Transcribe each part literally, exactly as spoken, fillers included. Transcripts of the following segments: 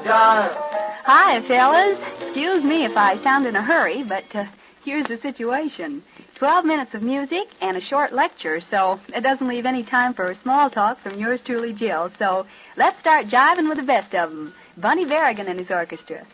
jive. Hi, fellas. Excuse me if I sound in a hurry, but uh, here's the situation. Twelve minutes of music and a short lecture, so it doesn't leave any time for small talk from yours truly, Jill. So let's start jiving with the best of them. Bunny Berrigan and his orchestra.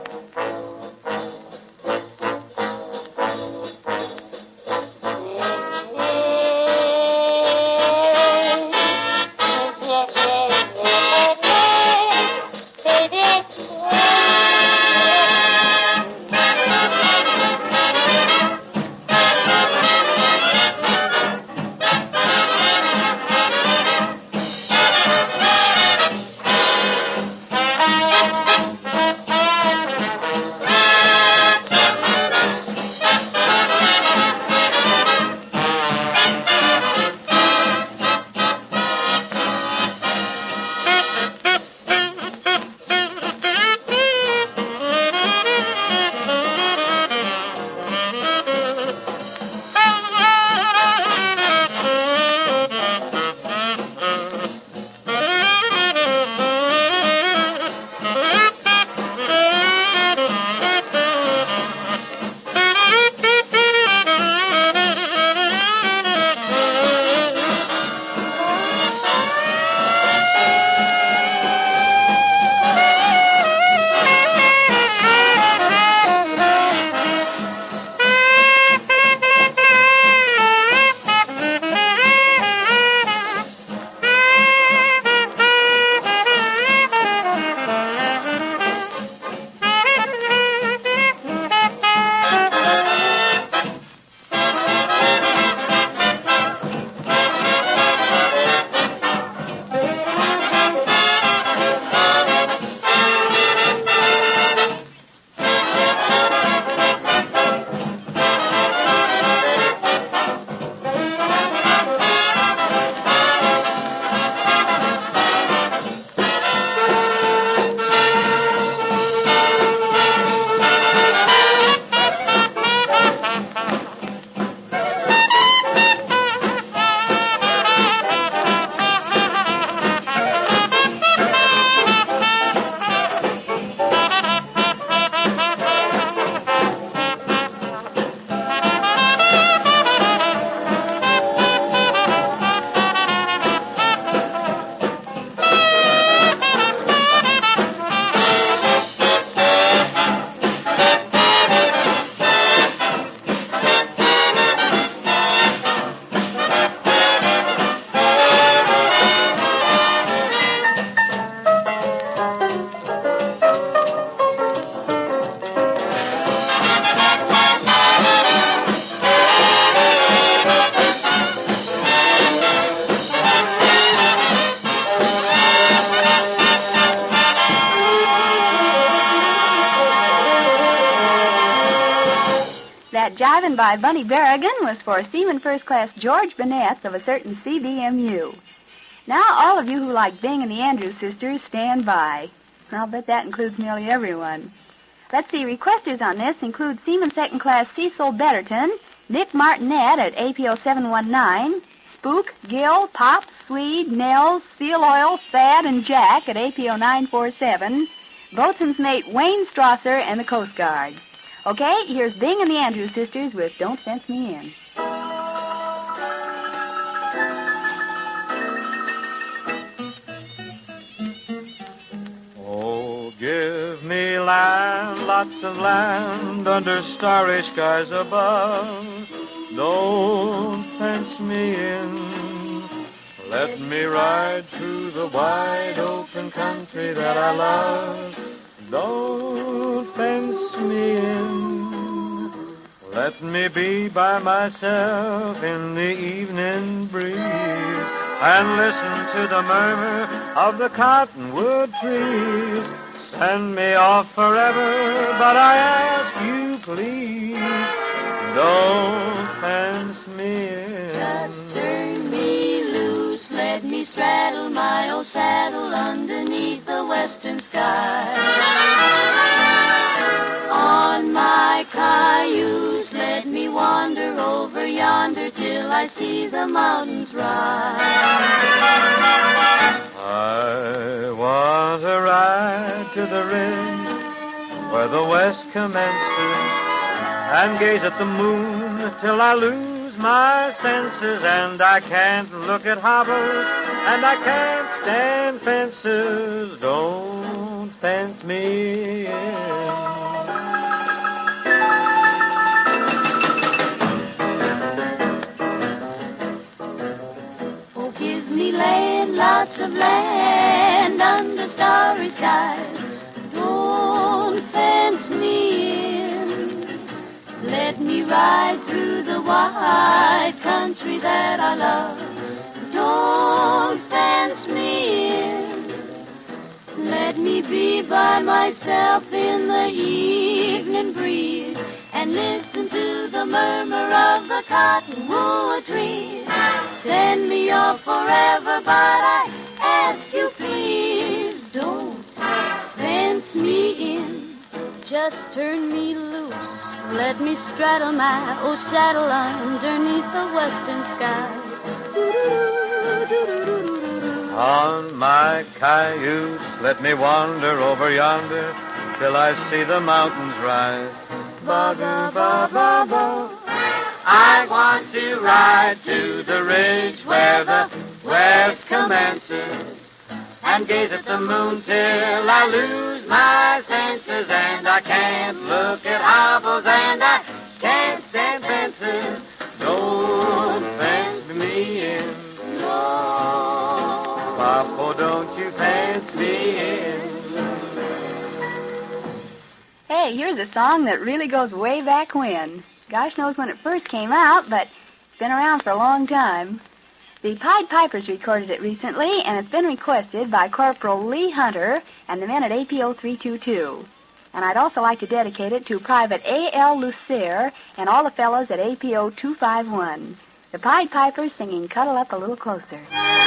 Jiving by Bunny Berrigan was for Seaman First Class George Burnett of a certain C B M U. Now, all of you who like Bing and the Andrews Sisters, stand by. I'll bet that includes nearly everyone. Let's see, requesters on this include Seaman Second Class Cecil Betterton, Nick Martinet at A P O seven one nine, Spook, Gil, Pop, Swede, Nels, Seal Oil, Thad, and Jack at A P O nine four seven, Boatswain's Mate Wayne Strasser and the Coast Guard. Okay, here's Bing and the Andrews Sisters with Don't Fence Me In. Oh, give me land, lots of land, under starry skies above. Don't fence me in. Let me ride through the wide open country that I love. Don't fence me in. Let me be by myself in the evening breeze and listen to the murmur of the cottonwood trees. Send me off forever, but I ask you please, don't fence me in. Just turn me loose, let me straddle my old saddle underneath the western sky. On my cayuse, let me wander over yonder till I see the mountains rise. I want to ride to the ridge where the west commences and gaze at the moon till I lose my senses, and I can't look at hovels and I can't stand fences. Don't fence me in. Land, lots of land under starry skies. Don't fence me in. Let me ride through the wide country that I love. Don't fence me in. Let me be by myself in the evening breeze and listen to the murmur of the cottonwood trees. Send me off forever, but I ask you please, don't fence me in. Just turn me loose, let me straddle my old saddle underneath the western sky. On my cayuse, let me wander over yonder till I see the mountains rise. Ba-da-ba-ba-ba. I want to ride to the ridge where the west commences and gaze at the moon till I lose my senses, and I can't look at hovels and I can't stand fences. Don't fence me in. No. Papa, don't you fence me in. Hey, here's a song that really goes way back when. Gosh knows when it first came out, but it's been around for a long time. The Pied Pipers recorded it recently, and it's been requested by Corporal Lee Hunter and the men at A P O three two two. And I'd also like to dedicate it to Private A L Lucier and all the fellows at A P O two five one. The Pied Pipers singing Cuddle Up a Little Closer.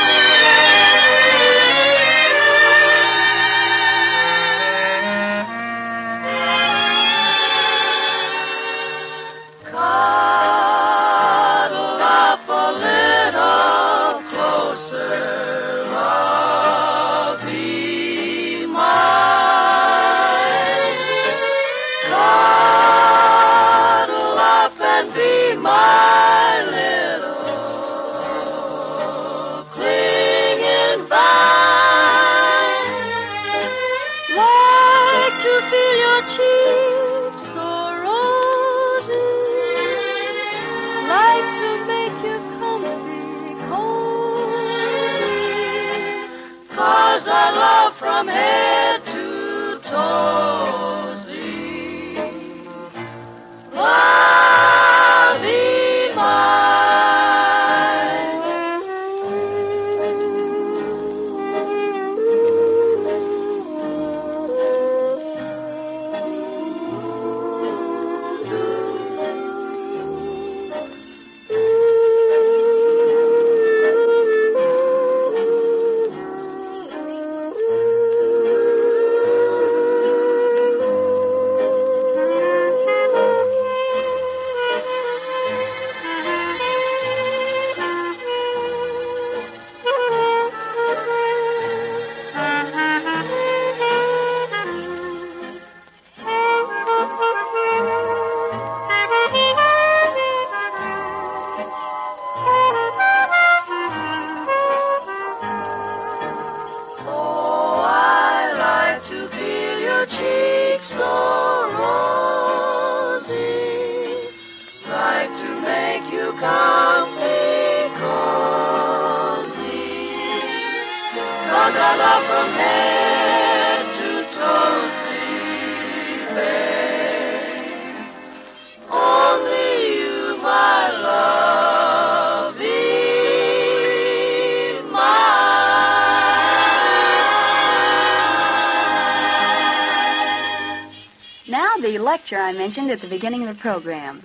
The lecture I mentioned at the beginning of the program.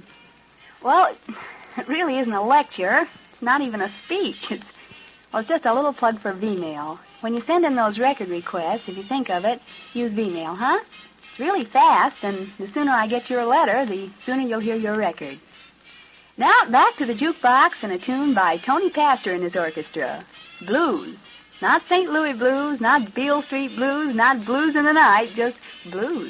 Well, it really isn't a lecture. It's not even a speech. It's, well, it's just a little plug for V-mail. When you send in those record requests, if you think of it, use V-mail, huh? It's really fast, and the sooner I get your letter, the sooner you'll hear your record. Now, back to the jukebox and a tune by Tony Pastor and his orchestra. Blues. Not Saint Louis blues, not Beale Street blues, not blues in the night, just blues.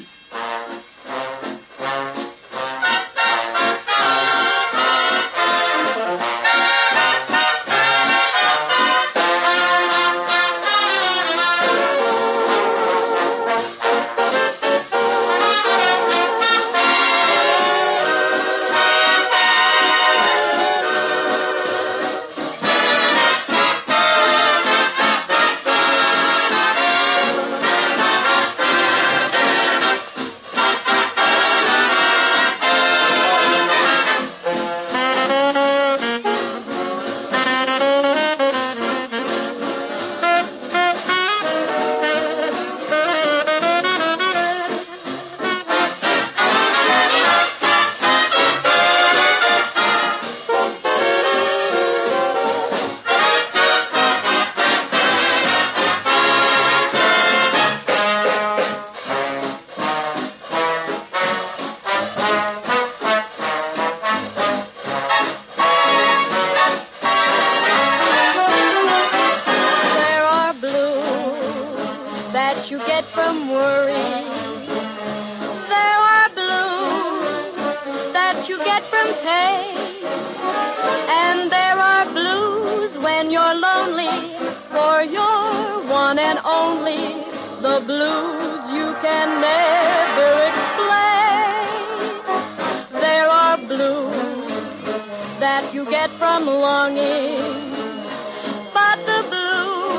You get from worry. There are blues that you get from pain. And there are blues when you're lonely, for you're one and only. The blues you can never explain. There are blues that you get from longing. But the blues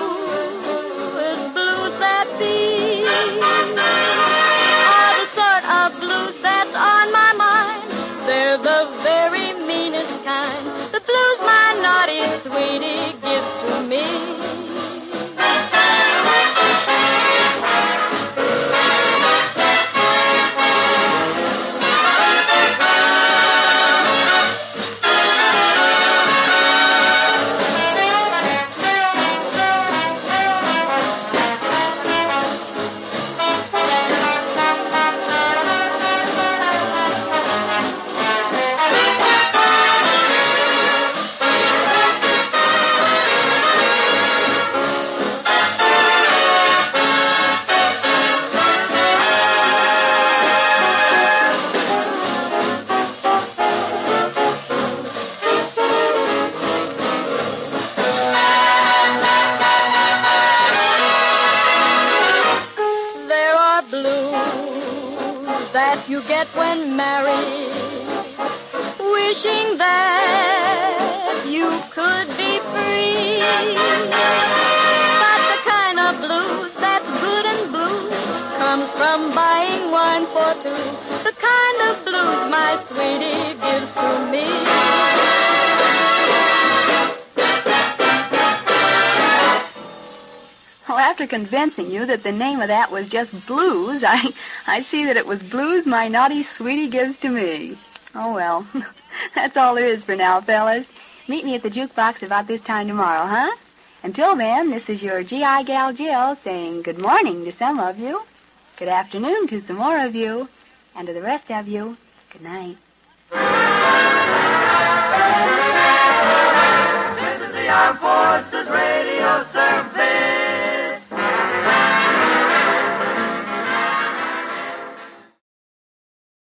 are the sort of blues that's on my mind. They're the very meanest kind. The blues my naughty sweetie gives to me. That you get when married, wishing that you could be free. But the kind of blues that's good and blue comes from buying wine for two. The kind of blues my sweetie gives to me. Well, after convincing you that the name of that was just blues, I, I see that it was blues my naughty sweetie gives to me. Oh, well, that's all there is for now, fellas. Meet me at the jukebox about this time tomorrow, huh? Until then, this is your G I gal Jill saying good morning to some of you, good afternoon to some more of you, and to the rest of you, good night. This is the Armed Forces Radio Service.